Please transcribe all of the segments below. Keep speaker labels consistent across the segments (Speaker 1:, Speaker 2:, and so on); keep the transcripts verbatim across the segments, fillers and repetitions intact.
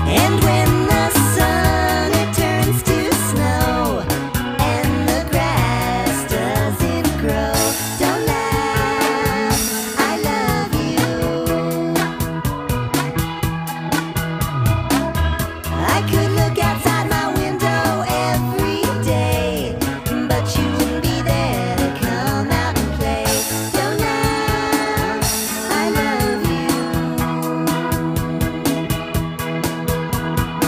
Speaker 1: And when the sun it turns to snow and the grass doesn't grow, don't laugh, I love you. I could look outside my window every day, but you wouldn't be there to come out and play. Don't laugh, I love you.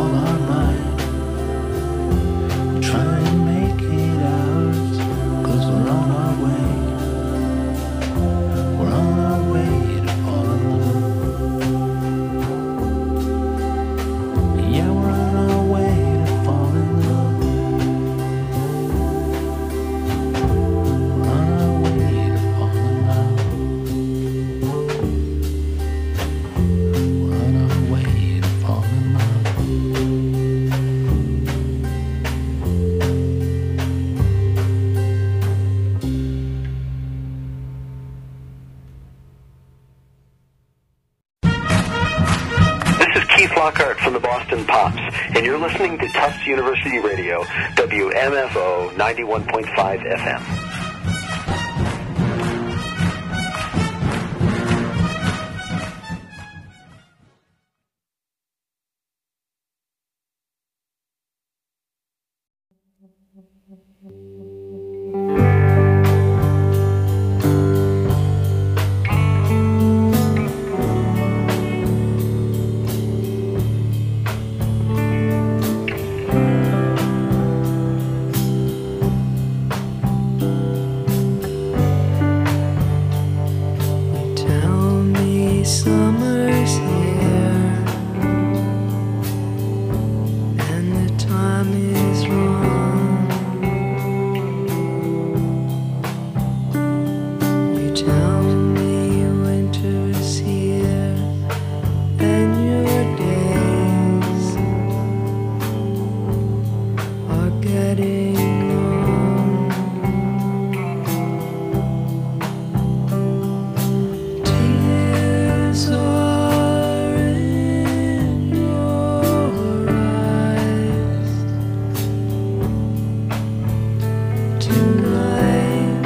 Speaker 2: all our might. Try and make it ours, 'cause we're on our way. We're on our way to fall in love. Yeah, we're on our way to fall in love. We're on our way to fall in love. We're on our way to fall in love.
Speaker 3: This is Keith Lockhart from the Boston Pops, and you're listening to Tufts University Radio, W M F O ninety-one point five F M.
Speaker 2: Tell me summer's here and the time is wrong. You tell me winter's here and your days are getting long. Tears are in your eyes tonight.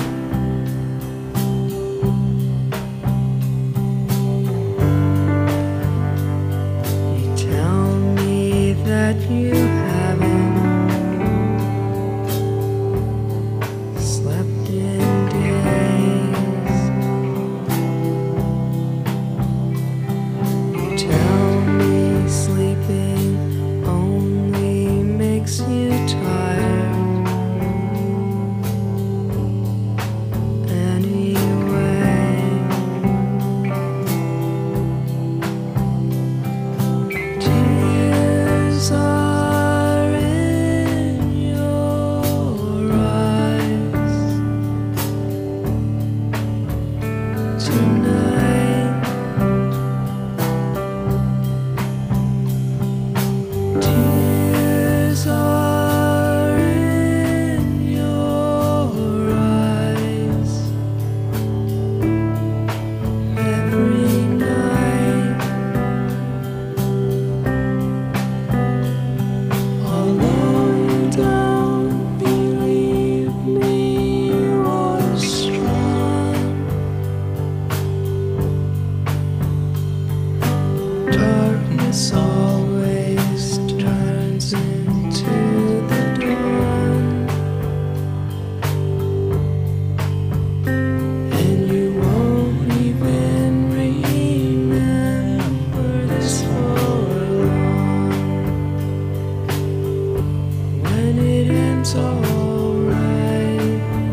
Speaker 2: You tell me that you haven't slept in days. You tell me sleeping only makes you tired. Anyway, tears are in your eyes tonight. Tears are in your eyes every night. Although you don't believe me, you are strong. Darkness always turns into the dawn, and you won't even remember this for long. When it ends, alright.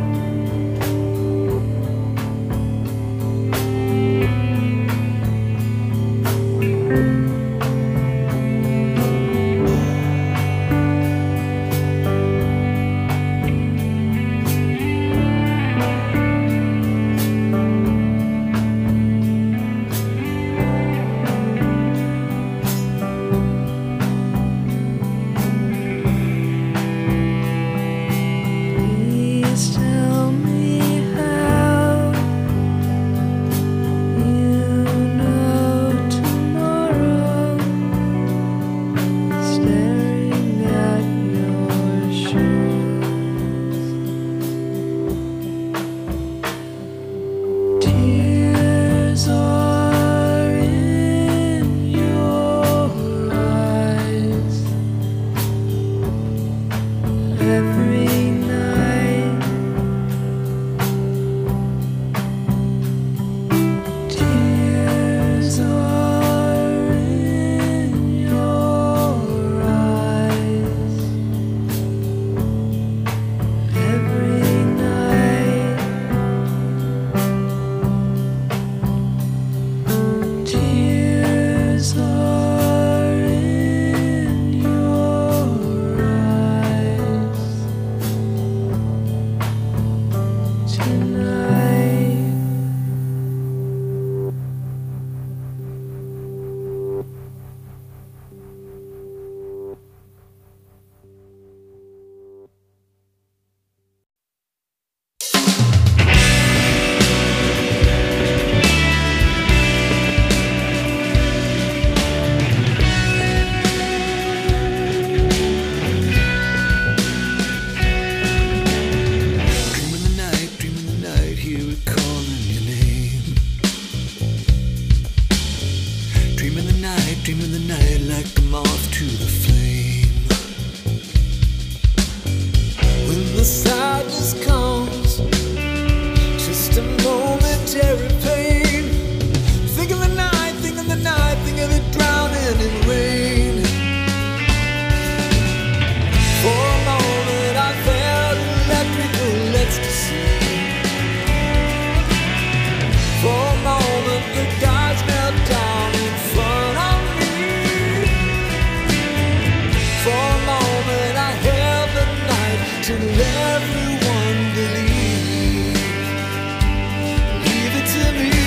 Speaker 2: Please tell me how you know tomorrow.
Speaker 4: night, dream of the night like a moth to the flame. When the sadness comes, just a momentary pain. Think of the night, think of the night, think of it drowning in rain. For a moment I felt electrical ecstasy. For a moment the gods knelt down in front of me. For a moment I held the night till everyone believed. Leave it to me.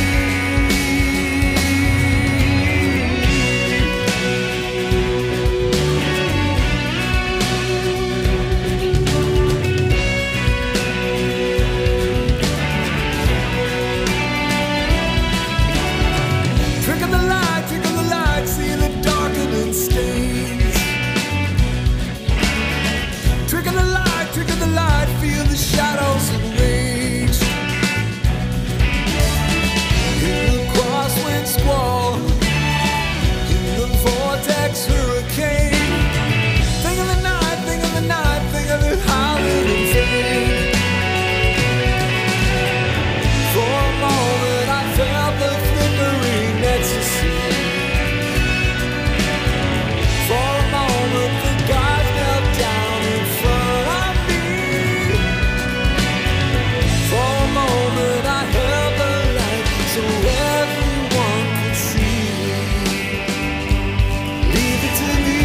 Speaker 4: Trick of the light, trick of the light, see the darkening stains. Trick of the light, trick of the light, feel the shadows enraged. In the crosswind squall, in the vortex hurricane. Think of the night, think of the night, think of it howling in vain. For a moment I felt the flickering ecstasy. For a moment the gods knelt down in front of me. For a moment I held the light so everyone could see. Leave it to me.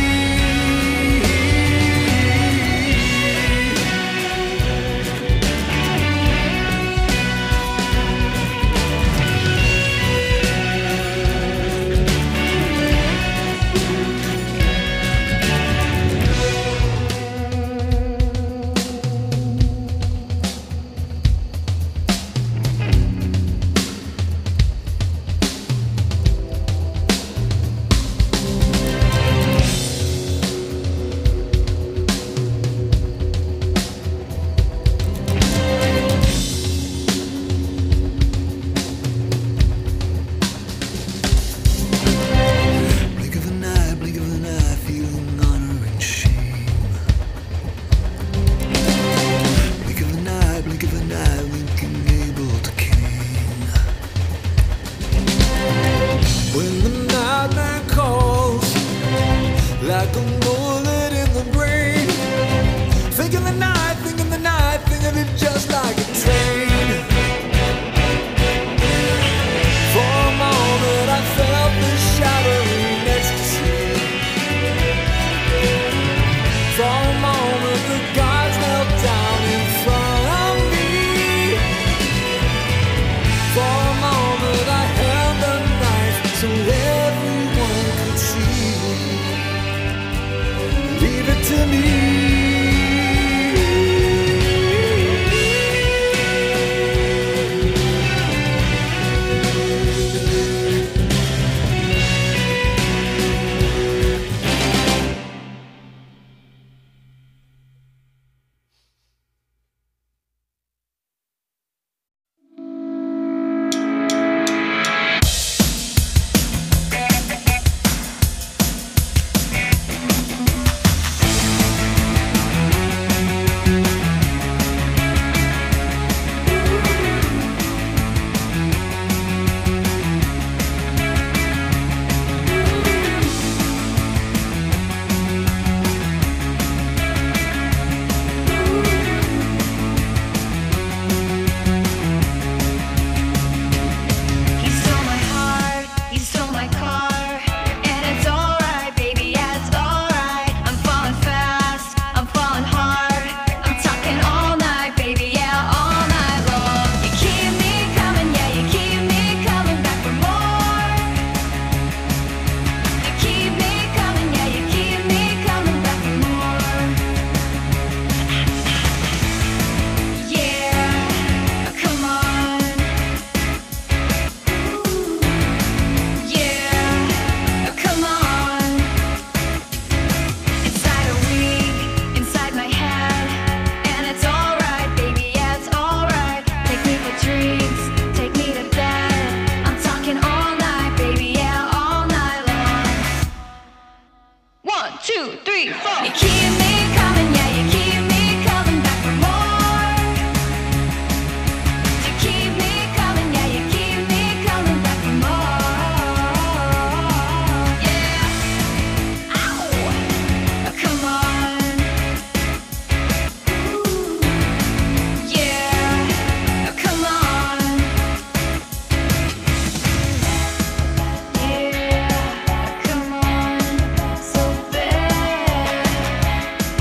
Speaker 4: Blink of an eye, blink of an eye, feeling honor and shame. Blink of an eye, blink of an eye, winking Abel to Cain. When the nightmare calls, like a bullet in the brain. Think of the night, think of the night, think of it just like a train. For a moment I felt the shattering ecstasy. For a moment the gods knelt down in front of me. For a moment I held the knife so everyone could see.
Speaker 5: two, three, four. You keep me coming, yeah, you keep me coming back for more. You keep me coming, yeah, you keep me coming back for more. Yeah. Ow. Come on. Ooh. Yeah. Come on. Yeah. Come on. So bad.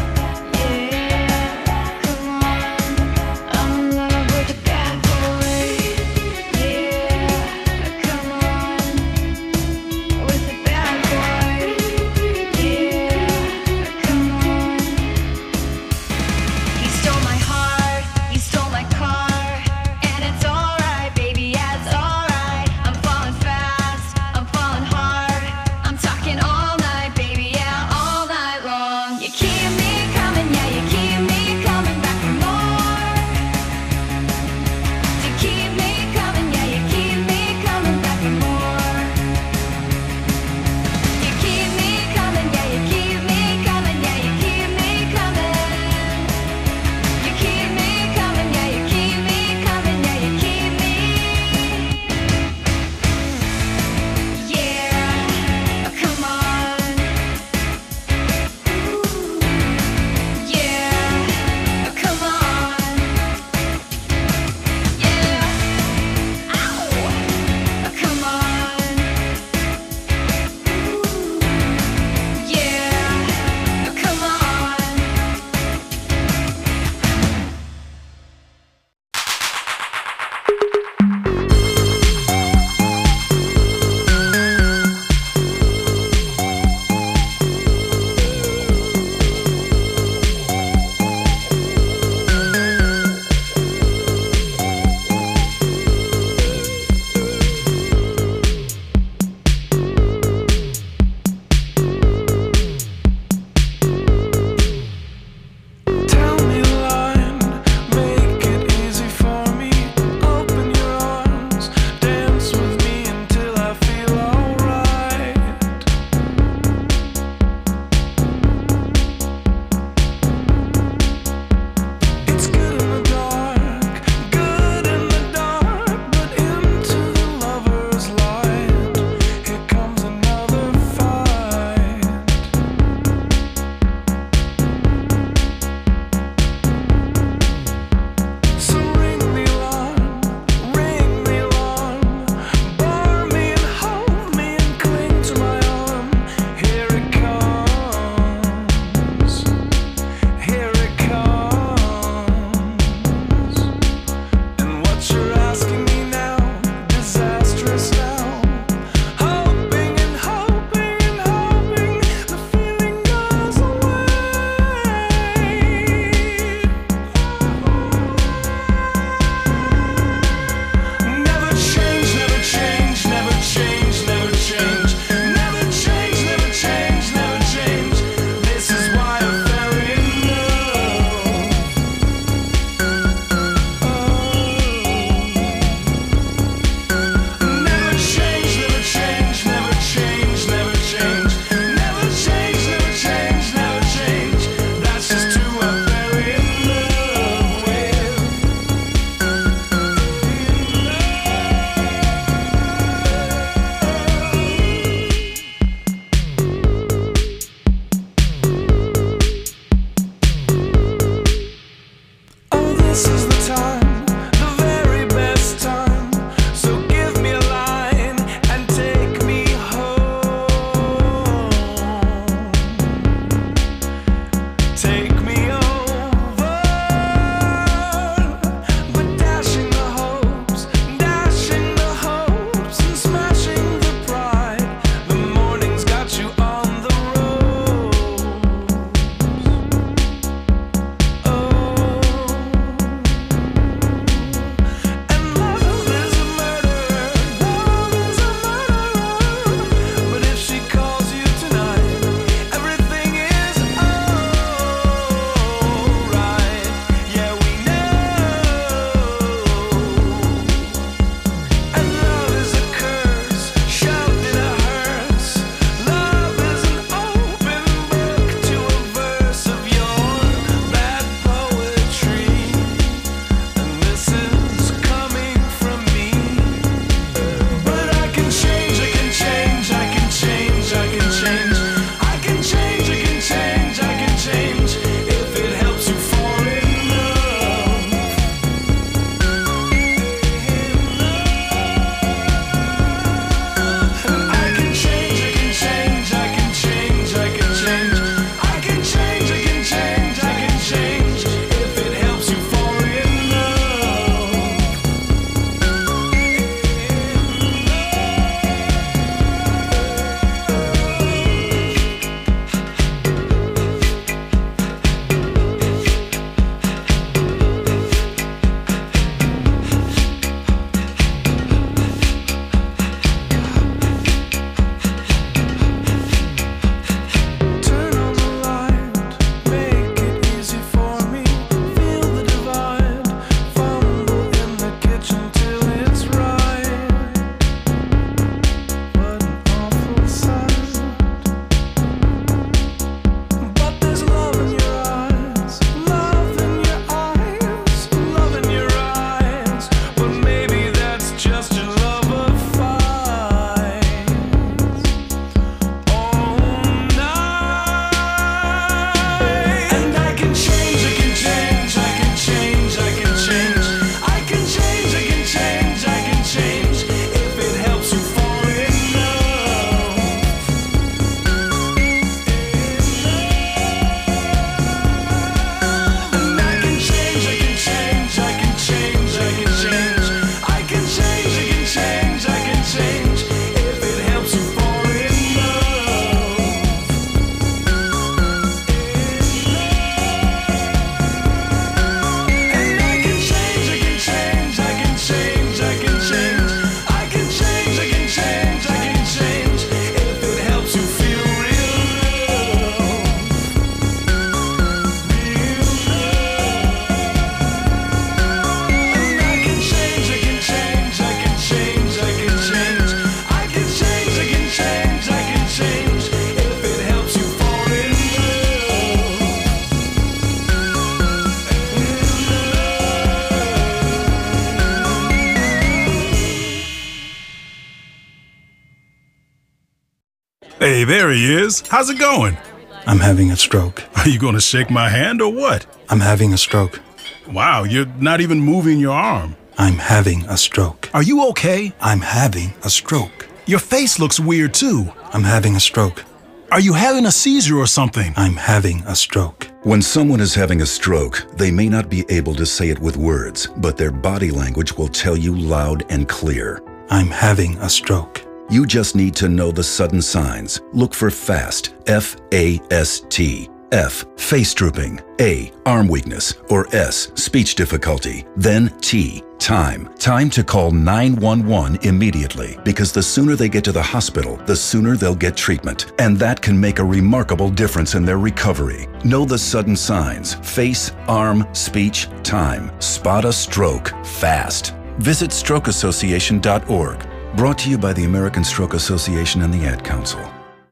Speaker 6: Hey, there he is. How's it going?
Speaker 7: I'm having a stroke.
Speaker 6: Are you going to shake my hand or what?
Speaker 7: I'm having a stroke.
Speaker 6: Wow, you're not even moving your arm.
Speaker 7: I'm having a stroke.
Speaker 6: Are you okay?
Speaker 7: I'm having a stroke.
Speaker 6: Your face looks weird too.
Speaker 7: I'm having a stroke.
Speaker 6: Are you having a seizure or something?
Speaker 7: I'm having a stroke.
Speaker 8: When someone is having a stroke, they may not be able to say it with words, but their body language will tell you loud and clear.
Speaker 7: I'm having a stroke.
Speaker 8: You just need to know the sudden signs. Look for FAST, F A S T. F, face drooping. A, arm weakness. Or S, speech difficulty. Then T, time. Time to call nine one one immediately, because the sooner they get to the hospital, the sooner they'll get treatment. And that can make a remarkable difference in their recovery. Know the sudden signs. Face, arm, speech, time. Spot a stroke fast. Visit stroke association dot org. Brought to you by the American Stroke Association and the Ad Council.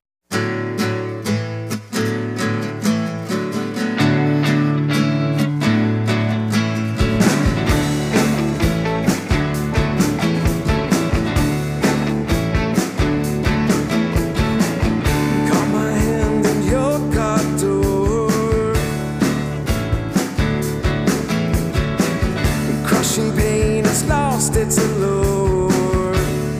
Speaker 4: It's a lure.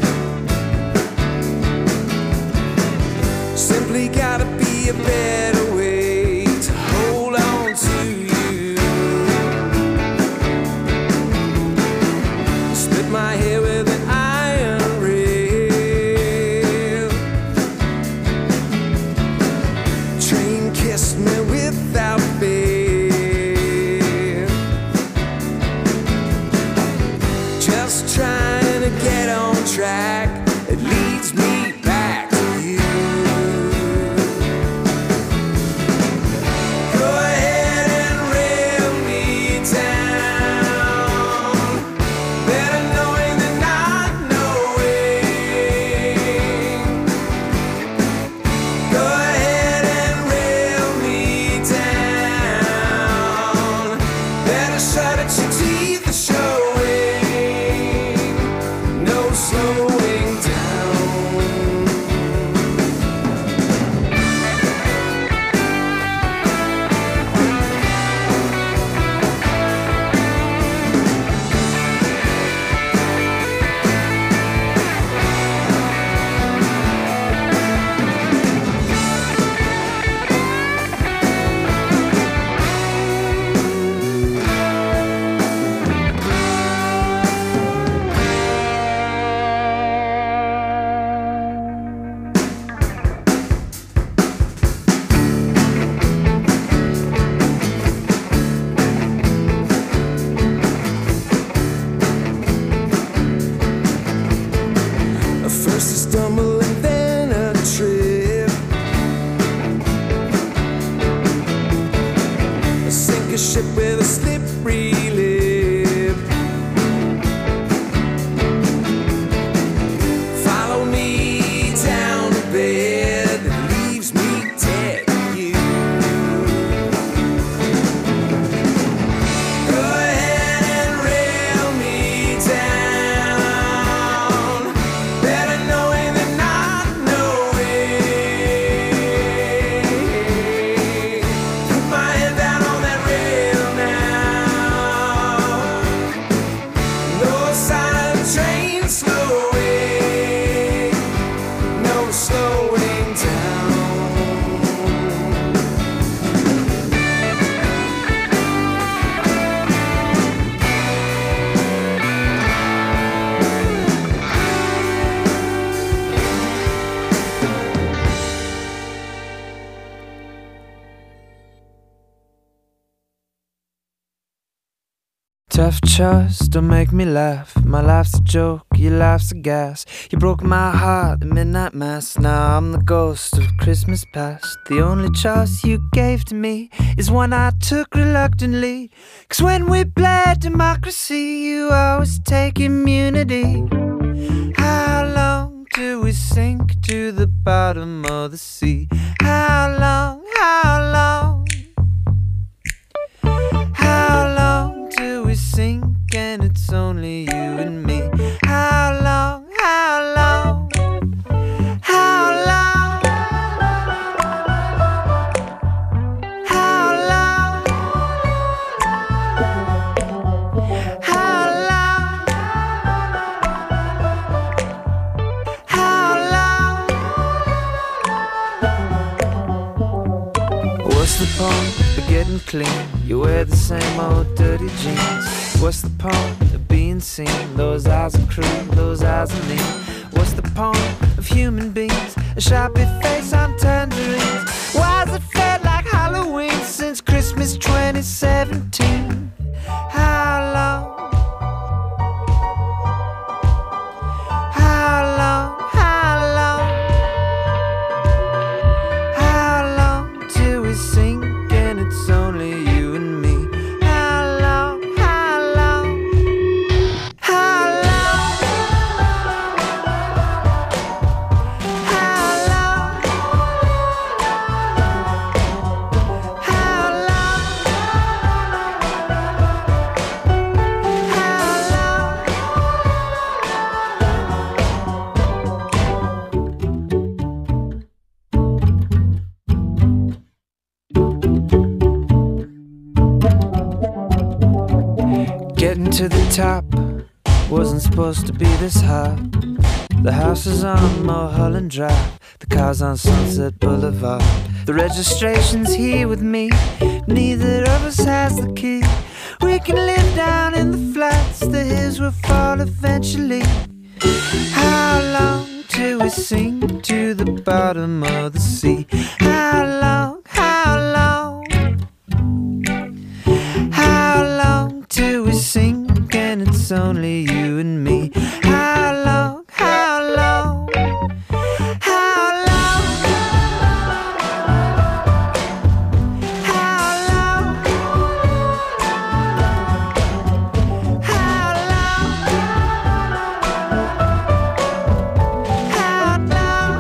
Speaker 4: Simply gotta be a better way to hold on to you. Split my hair with an iron rail. Train kissed me without fail. Just trying to get on track, it leads me back to you. Go ahead and rail me down, better knowing than not knowing. Go ahead and rail me down, better shut at your teeth and show slowing down. First a stumble and then a trip. I sink a ship with a slippery lip. Follow me down to bed that leaves me dead to you. Go ahead and rail me down, better knowing than not knowing. Put my head down on that rail now. No sign of the train slowing, no slowing down.
Speaker 9: Tough choice, don't make me laugh. My life's a joke, your life's a gas. You broke my heart at midnight mass. Now I'm the ghost of Christmas past. The only choice you gave to me is one I took reluctantly. Cause when we played democracy, you always take immunity. How long do we sink to the bottom of the sea? How long, how long? How long do we sink and it's only you and me? How long, how long, how long? What's the point of getting clean? You wear the same old dirty jeans. What's the point of being seen? Those eyes are cruel, those eyes are mean. What's the point of human beings? A sharpie face on tangerines. Why's it felt like Halloween since Christmas twenty seventeen? How long? How long? How long? How long till we sink and it's only you and me? How long? How long? How long? How long? How long? Getting to the top wasn't supposed to be this hard. The house is on Mulholland Drive, the car's on Sunset Boulevard. The registration's here with me, neither of us has the key. We can live down in the flats, the hills will fall eventually. How long till we sink to the bottom of the sea? How long, how long? How long till we sink and it's only you and me? How long, how long? How long? How long? How long? How long?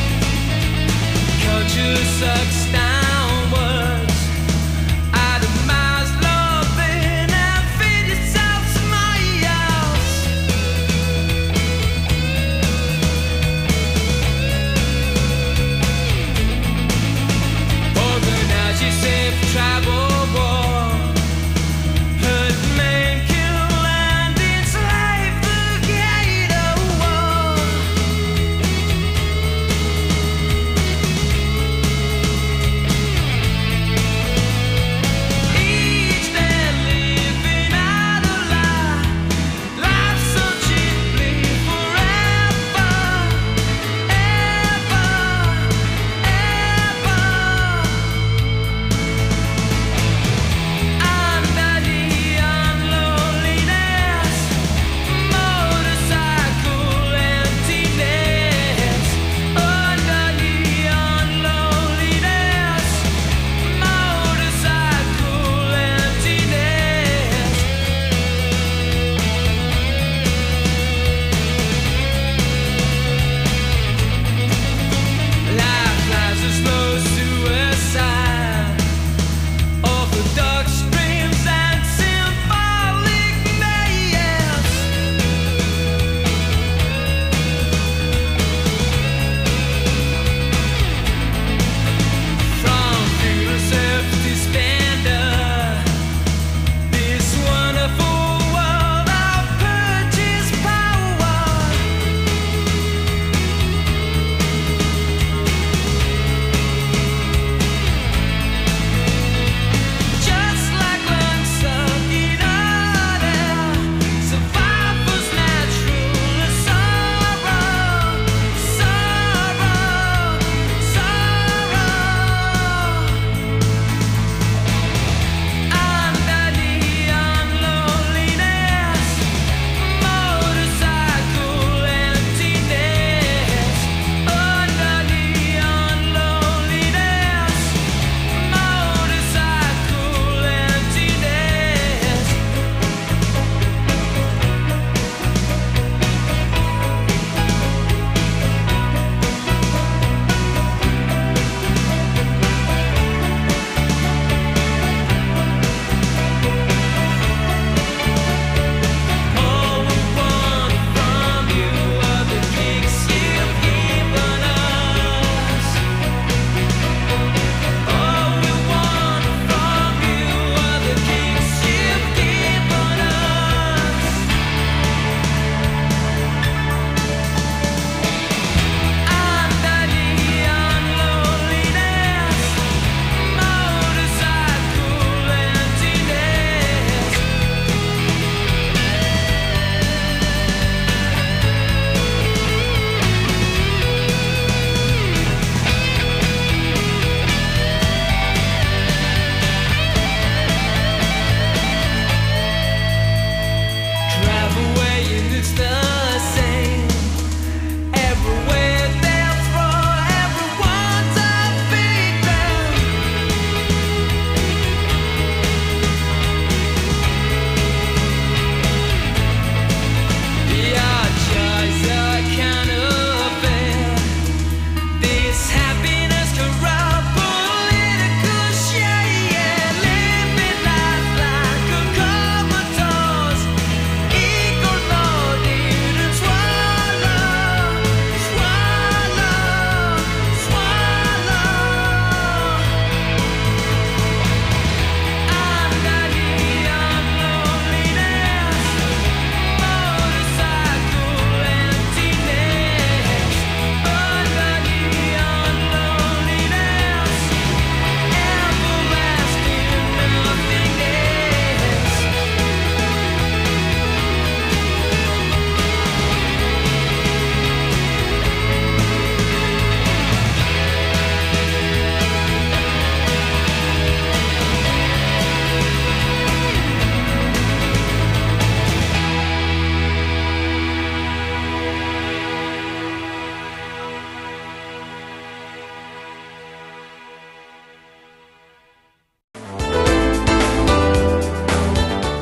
Speaker 9: Culture sucks downwards out of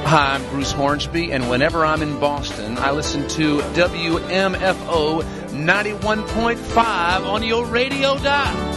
Speaker 10: Hi, I'm Bruce Hornsby, and whenever I'm in Boston, I listen to W M F O ninety-one point five on your radio dial.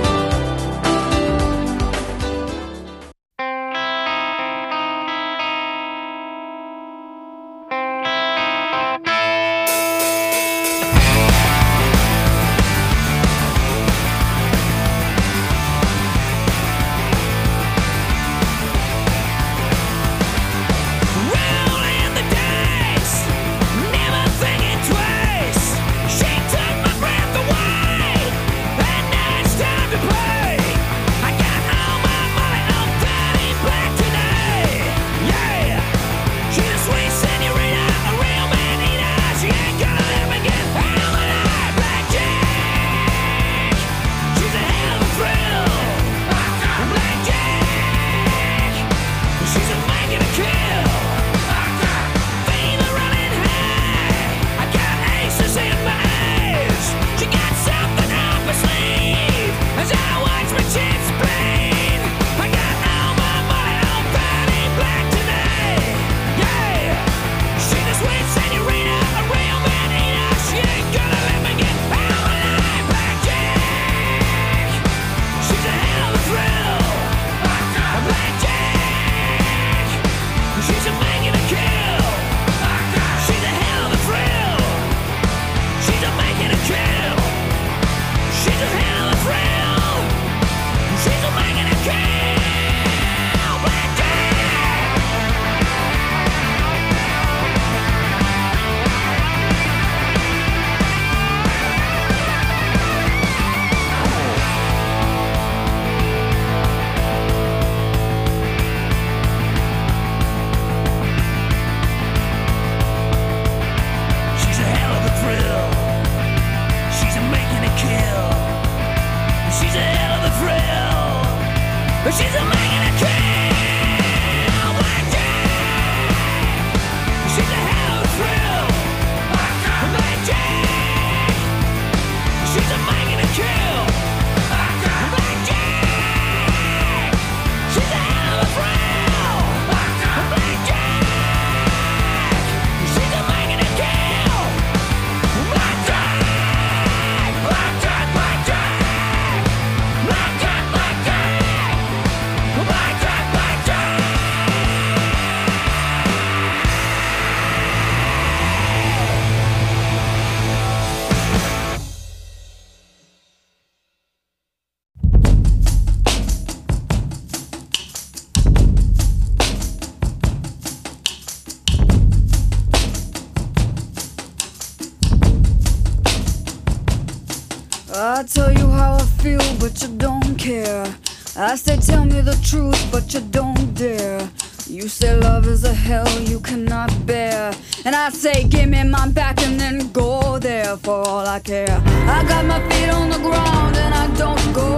Speaker 11: I tell you how I feel, but you don't care. I say tell me the truth, but you don't dare. You say love is a hell you cannot bear, and I say give me my back and then go there for all I care. I got my feet on the ground and I don't go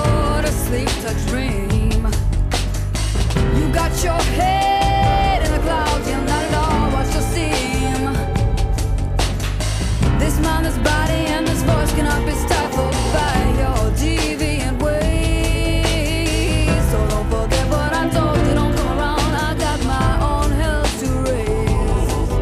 Speaker 11: to sleep to dream. You got your head in the clouds, you're not at all what you seem. This mind, this body, and this voice cannot be stifled by your deviant ways. So don't forget what I told you, don't come around. I got my own hell to raise.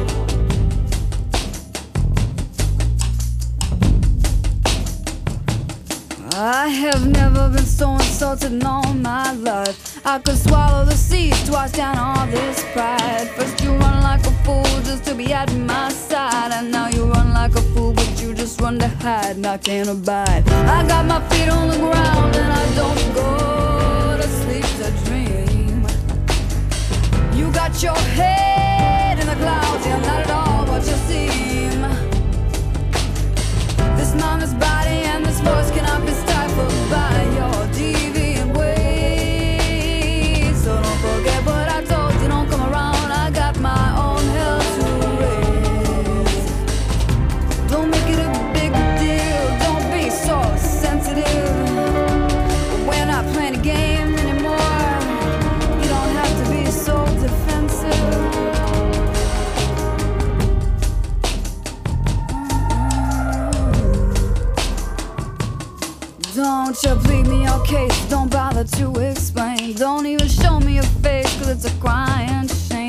Speaker 11: I have never been so insulted in all my life. I could swallow the seas twice down all this pride. First you run like a fool just to be at my side, and now you run like a fool but you just run to hide, and I can't abide. I got my feet on the ground and I don't go to sleep to dream. You got your head in the clouds, you're not at all what you seem. This mind, this body, and this voice cannot be stifled by your deviant ways. So don't forget what I told you, don't come around. I got my own hell to raise. Don't make it a big deal, don't be so sensitive. We're not playing a game anymore. You don't have to be so defensive. Don't you plead me your case, don't bother to explain. Don't even show me your face, cause it's a crying shame.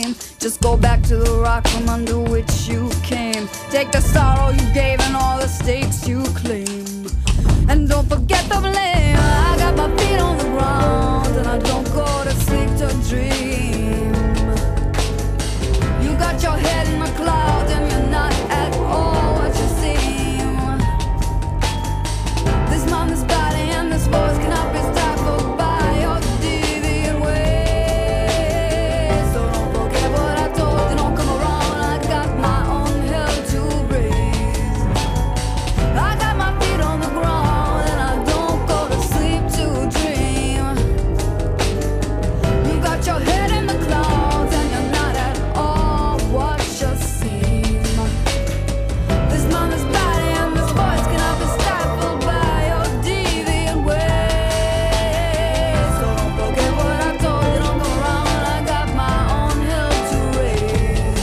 Speaker 11: to the rock from under which you came. Take the sorrow you gave and all the stakes you claim. And don't forget the blame. I got my feet on the ground and I don't go to sleep to dream. You got your head in the clouds and you're not at all what you seem. This mind, this body, and this voice cannot be stifled by your deviant ways. So don't forget what I told you, don't come around. I got my own hell to breathe. I got my feet on the ground and I don't go to sleep to dream. You got your head in the clouds and you're not at all what you seem. This mind, this body, and this voice cannot be stifled by your deviant ways. So don't forget what I told you, don't go around. I got my own hell to raise.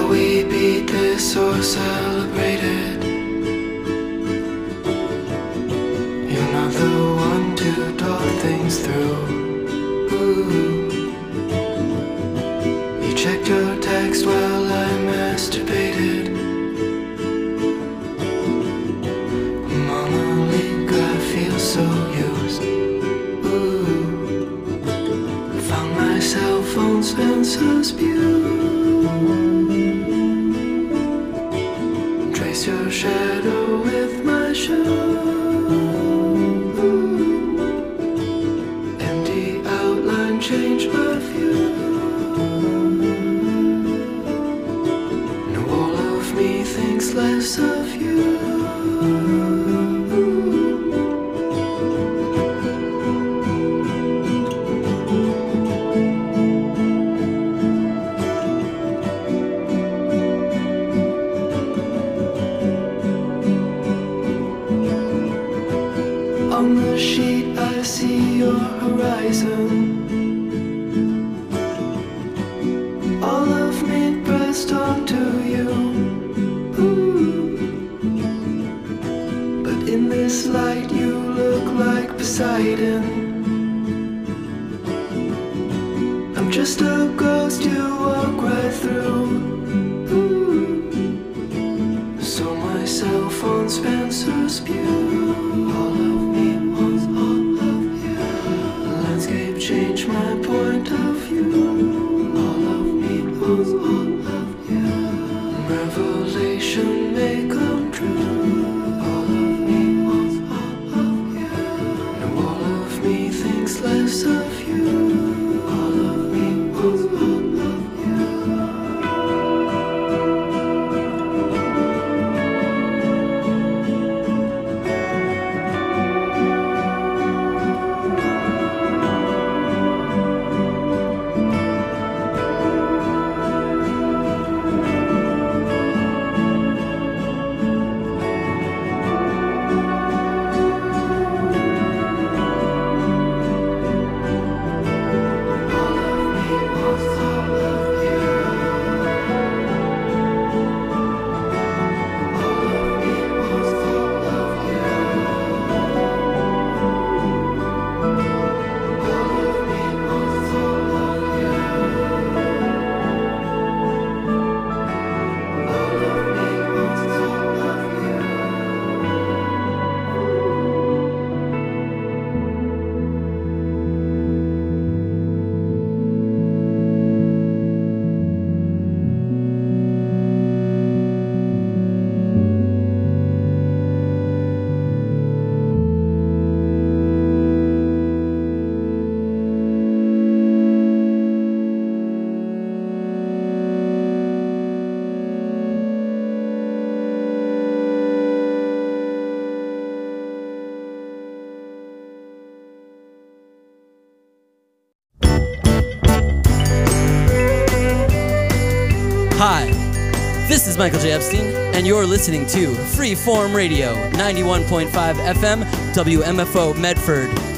Speaker 12: Shall we beat this or celebrate it? You're not the one to talk things through. Ooh. You checked your text while I masturbated. Mama leak, I feel so used. Ooh. Found myself on Spencer's Pew. Trace your shadow with my shoe. Empty outline, change my view. No, all of me thinks less of you. On the sheet I see your horizon. All of me pressed onto you. Ooh. But in this light you look like Poseidon. I'm just a ghost you walk right through. Ooh. Saw myself on Spencer's Pew. All of me wants all of you. The landscape changed my point of view. All of me wants all of you. Revelation may come true. All of me wants all of you. No, all of me thinks less of you. All of me wants all of you.
Speaker 13: Hi, this is Michael J. Epstein, and you're listening to Freeform Radio, ninety-one point five F M, W M F O Medford.